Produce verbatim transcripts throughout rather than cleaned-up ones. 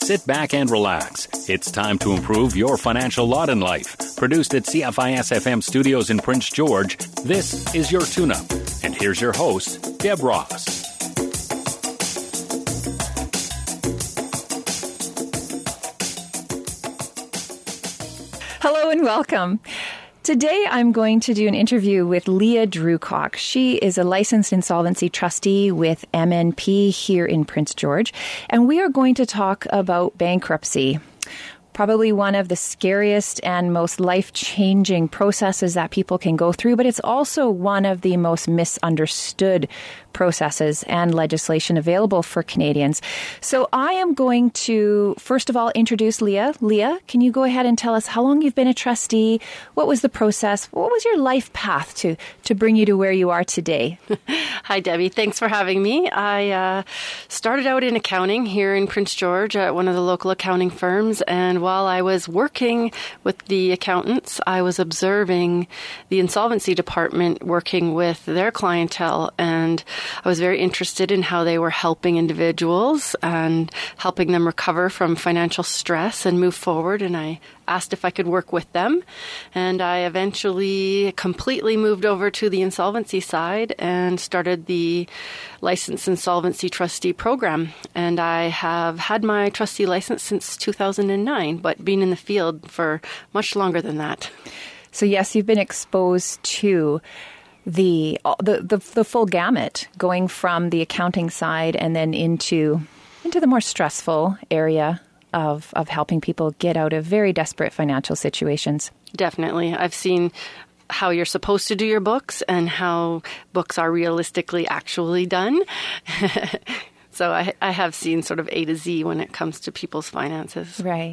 Sit back and relax. It's time to improve your financial lot in life. Produced at C F I S F M Studios in Prince George, this is your tune-up. And here's your host, Deb Ross. Hello and welcome. Today, I'm going to do an interview with Leah Drewcock. She is a licensed insolvency trustee with M N P here in Prince George, and we are going to talk about bankruptcy. Probably one of the scariest and most life-changing processes that people can go through, but it's also one of the most misunderstood processes and legislation available for Canadians. So I am going to, first of all, introduce Leah. Leah, can you go ahead and tell us how long you've been a trustee? What was the process? What was your life path to, to bring you to where you are today? Hi, Debbie. Thanks for having me. I uh, started out in accounting here in Prince George at one of the local accounting firms, and while I was working with the accountants, I was observing the insolvency department working with their clientele, and I was very interested in how they were helping individuals and helping them recover from financial stress and move forward. And I asked if I could work with them. And I eventually completely moved over to the insolvency side and started the licensed insolvency trustee program. And I have had my trustee license since two thousand nine, but been in the field for much longer than that. So yes, you've been exposed to The, the the the full gamut, going from the accounting side and then into into the more stressful area of of helping people get out of very desperate financial situations. Definitely. I've seen how you're supposed to do your books and how books are realistically actually done. So I, I have seen sort of A to Z when it comes to people's finances. Right.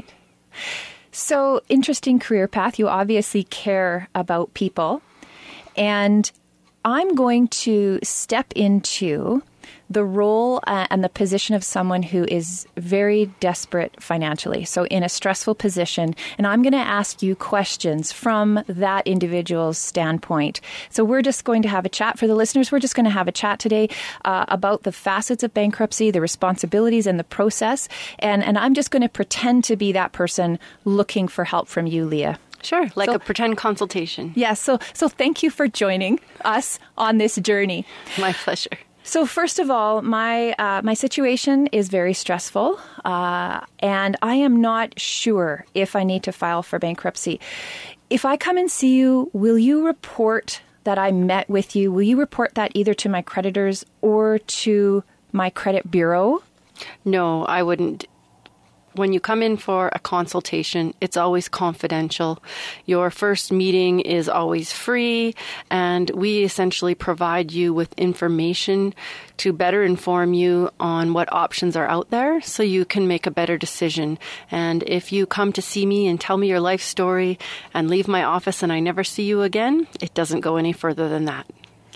So interesting career path. You obviously care about people. And I'm going to step into the role uh, and the position of someone who is very desperate financially, so in a stressful position. And I'm going to ask you questions from that individual's standpoint. So we're just going to have a chat. For the listeners, we're just going to have a chat today uh, about the facets of bankruptcy, the responsibilities and the process. And, and I'm just going to pretend to be that person looking for help from you, Leah. Sure, like so, a pretend consultation. Yes, yeah, so so thank you for joining us on this journey. My pleasure. So first of all, my uh, my situation is very stressful, uh, and I am not sure if I need to file for bankruptcy. If I come and see you, will you report that I met with you? Will you report that either to my creditors or to my credit bureau? No, I wouldn't. When you come in for a consultation, it's always confidential. Your first meeting is always free, and we essentially provide you with information to better inform you on what options are out there so you can make a better decision. And if you come to see me and tell me your life story and leave my office and I never see you again, it doesn't go any further than that.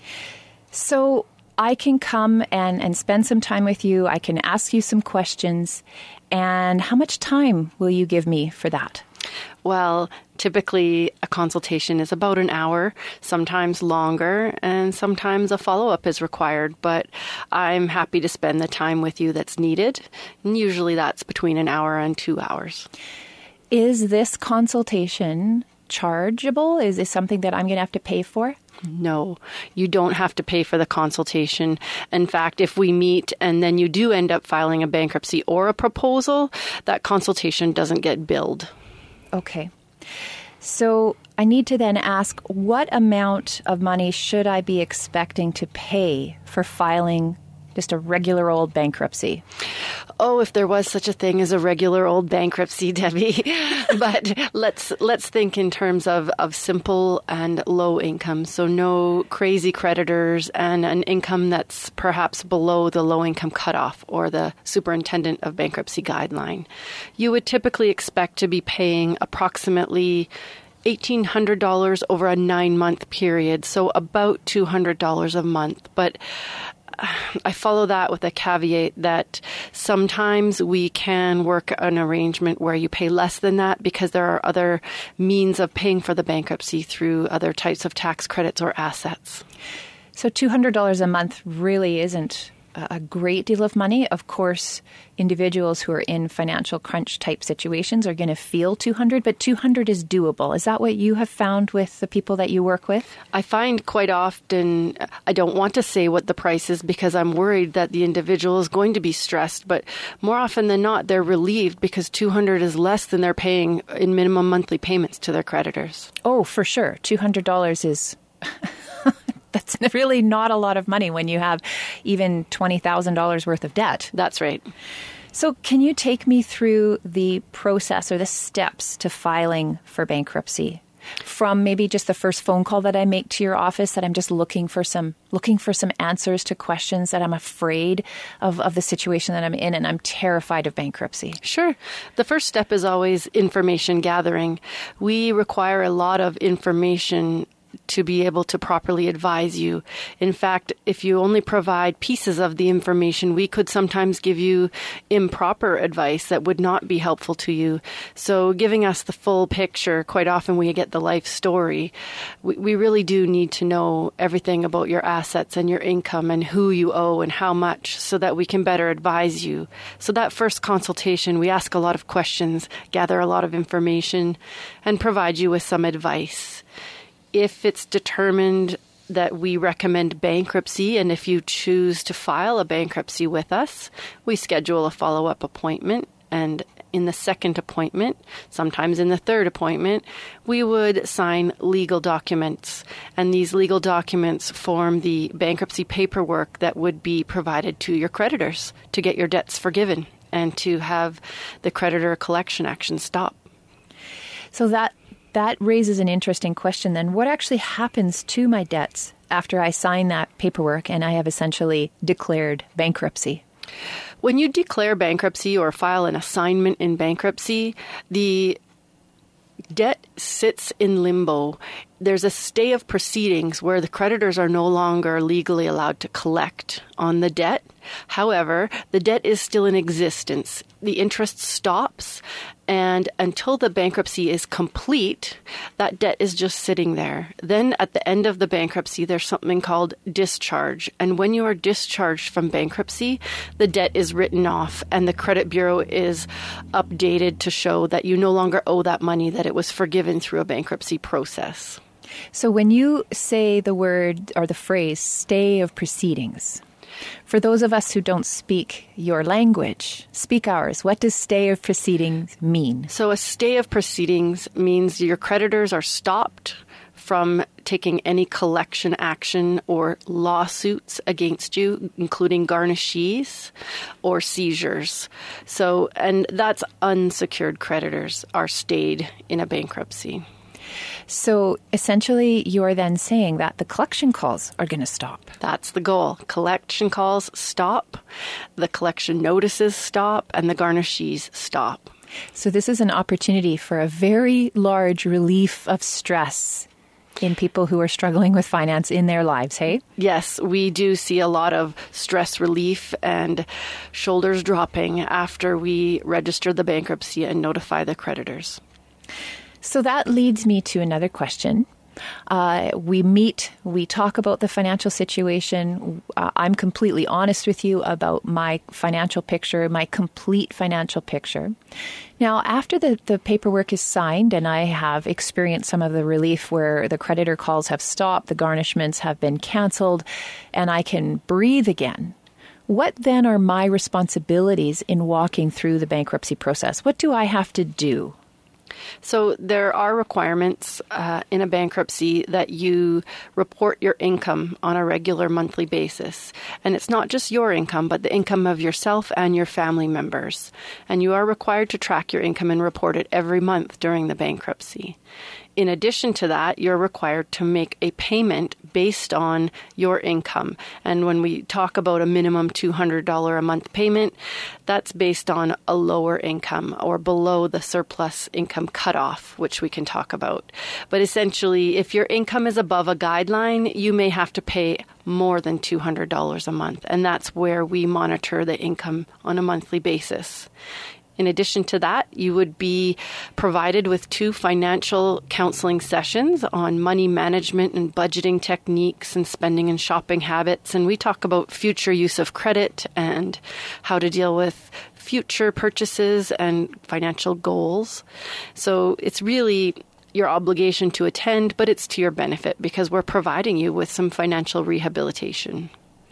So I can come and, and spend some time with you. I can ask you some questions. And how much time will you give me for that? Well, typically a consultation is about an hour, sometimes longer, and sometimes a follow-up is required. But I'm happy to spend the time with you that's needed. And usually that's between an hour and two hours. Is this consultation chargeable? Is this something that I'm going to have to pay for? No, you don't have to pay for the consultation. In fact, if we meet and then you do end up filing a bankruptcy or a proposal, that consultation doesn't get billed. Okay. So I need to then ask, what amount of money should I be expecting to pay for filing just a regular old bankruptcy? Oh, if there was such a thing as a regular old bankruptcy, Debbie. But let's let's think in terms of, of simple and low income. So no crazy creditors and an income that's perhaps below the low income cutoff or the superintendent of bankruptcy guideline. You would typically expect to be paying approximately eighteen hundred dollars over a nine-month period, so about two hundred dollars a month. But I follow that with a caveat that sometimes we can work an arrangement where you pay less than that because there are other means of paying for the bankruptcy through other types of tax credits or assets. So two hundred dollars a month really isn't a great deal of money. Of course, individuals who are in financial crunch type situations are going to feel two hundred, but two hundred is doable. Is that what you have found with the people that you work with? I find quite often, I don't want to say what the price is because I'm worried that the individual is going to be stressed, but more often than not, they're relieved because two hundred is less than they're paying in minimum monthly payments to their creditors. Oh, for sure. two hundred dollars is... That's really not a lot of money when you have even twenty thousand dollars worth of debt. That's right. So can you take me through the process or the steps to filing for bankruptcy? From maybe just the first phone call that I make to your office, that I'm just looking for some looking for some answers to questions that I'm afraid of, of the situation that I'm in, and I'm terrified of bankruptcy. Sure. The first step is always information gathering. We require a lot of information to be able to properly advise you. In fact, if you only provide pieces of the information, we could sometimes give you improper advice that would not be helpful to you. So giving us the full picture, quite often we get the life story. We, we really do need to know everything about your assets and your income and who you owe and how much so that we can better advise you. So that first consultation, we ask a lot of questions, gather a lot of information, and provide you with some advice. If it's determined that we recommend bankruptcy, and if you choose to file a bankruptcy with us, we schedule a follow-up appointment. And in the second appointment, sometimes in the third appointment, we would sign legal documents. And these legal documents form the bankruptcy paperwork that would be provided to your creditors to get your debts forgiven and to have the creditor collection action stop. So that That raises an interesting question then. What actually happens to my debts after I sign that paperwork and I have essentially declared bankruptcy? When you declare bankruptcy or file an assignment in bankruptcy, the debt sits in limbo. There's a stay of proceedings where the creditors are no longer legally allowed to collect on the debt. However, the debt is still in existence. The interest stops, and until the bankruptcy is complete, that debt is just sitting there. Then at the end of the bankruptcy, there's something called discharge. And when you are discharged from bankruptcy, the debt is written off and the credit bureau is updated to show that you no longer owe that money, that it was forgiven through a bankruptcy process. So when you say the word or the phrase stay of proceedings, for those of us who don't speak your language, speak ours, what does stay of proceedings mean? So a stay of proceedings means your creditors are stopped from taking any collection action or lawsuits against you, including garnishees or seizures. So, and that's unsecured creditors are stayed in a bankruptcy. So essentially, you're then saying that the collection calls are going to stop. That's the goal. Collection calls stop, the collection notices stop, and the garnishees stop. So this is an opportunity for a very large relief of stress in people who are struggling with finance in their lives, hey? Yes, we do see a lot of stress relief and shoulders dropping after we register the bankruptcy and notify the creditors. So that leads me to another question. Uh, we meet, we talk about the financial situation. Uh, I'm completely honest with you about my financial picture, my complete financial picture. Now, after the, the paperwork is signed and I have experienced some of the relief where the creditor calls have stopped, the garnishments have been canceled, and I can breathe again, what then are my responsibilities in walking through the bankruptcy process? What do I have to do? So there are requirements uh, in a bankruptcy that you report your income on a regular monthly basis. And it's not just your income, but the income of yourself and your family members. And you are required to track your income and report it every month during the bankruptcy. In addition to that, you're required to make a payment based on your income. And when we talk about a minimum two hundred dollars a month payment, that's based on a lower income or below the surplus income cutoff, which we can talk about. But essentially, if your income is above a guideline, you may have to pay more than two hundred dollars a month. And that's where we monitor the income on a monthly basis. In addition to that, you would be provided with two financial counseling sessions on money management and budgeting techniques and spending and shopping habits. And we talk about future use of credit and how to deal with future purchases and financial goals. So it's really your obligation to attend, but it's to your benefit because we're providing you with some financial rehabilitation.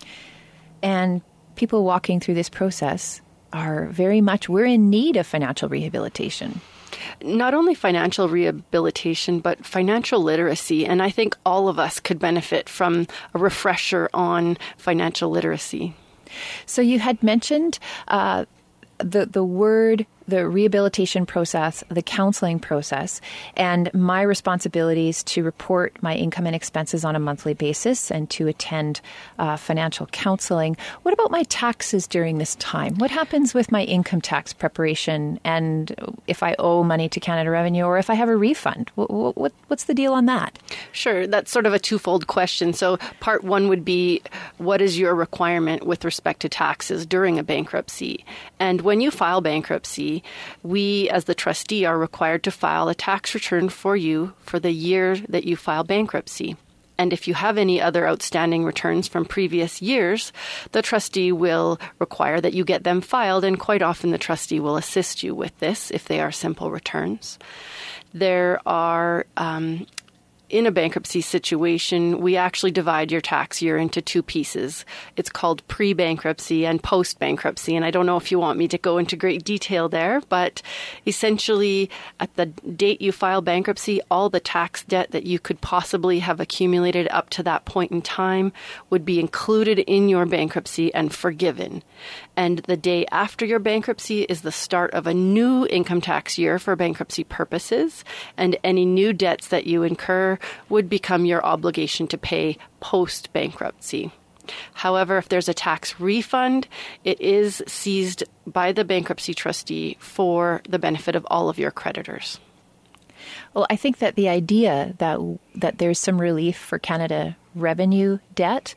And people walking through this process are very much, we're in need of financial rehabilitation. Not only financial rehabilitation, but financial literacy. And I think all of us could benefit from a refresher on financial literacy. So you had mentioned uh, the, the word, the rehabilitation process, the counseling process, and my responsibilities to report my income and expenses on a monthly basis and to attend uh, financial counseling. What about my taxes during this time? What happens with my income tax preparation and if I owe money to Canada Revenue or if I have a refund? What, what, what's the deal on that? Sure. That's sort of a twofold question. So part one would be, what is your requirement with respect to taxes during a bankruptcy? And when you file bankruptcy, we, as the trustee, are required to file a tax return for you for the year that you file bankruptcy. And if you have any other outstanding returns from previous years, the trustee will require that you get them filed, and quite often the trustee will assist you with this if they are simple returns. There are um, in a bankruptcy situation, we actually divide your tax year into two pieces. It's called pre-bankruptcy and post-bankruptcy. And I don't know if you want me to go into great detail there, but essentially at the date you file bankruptcy, all the tax debt that you could possibly have accumulated up to that point in time would be included in your bankruptcy and forgiven. And the day after your bankruptcy is the start of a new income tax year for bankruptcy purposes, and any new debts that you incur would become your obligation to pay post-bankruptcy. However, if there's a tax refund, it is seized by the bankruptcy trustee for the benefit of all of your creditors. Well, I think that the idea that that there's some relief for Canada Revenue debt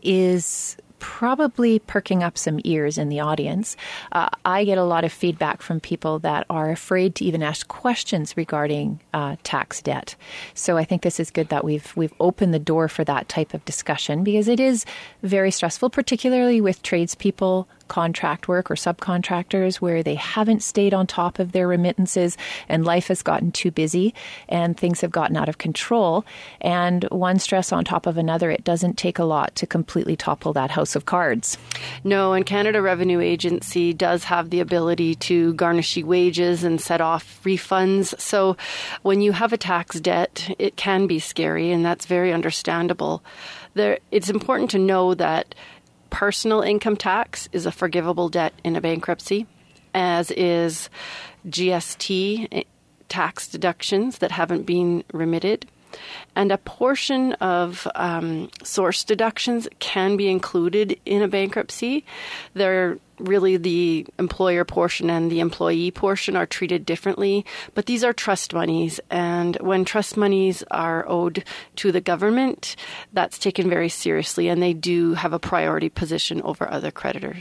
is probably perking up some ears in the audience. Uh, I get a lot of feedback from people that are afraid to even ask questions regarding uh, tax debt. So I think this is good that we've we've opened the door for that type of discussion because it is very stressful, particularly with tradespeople, contract work or subcontractors where they haven't stayed on top of their remittances and life has gotten too busy and things have gotten out of control. And one stress on top of another, it doesn't take a lot to completely topple that house of cards. No, and Canada Revenue Agency does have the ability to garnish wages and set off refunds. So when you have a tax debt, it can be scary, and that's very understandable. There, it's important to know that personal income tax is a forgivable debt in a bankruptcy, as is G S T tax deductions that haven't been remitted. And a portion of um, source deductions can be included in a bankruptcy. They're really the employer portion and the employee portion are treated differently, but these are trust monies. And when trust monies are owed to the government, that's taken very seriously, and they do have a priority position over other creditors.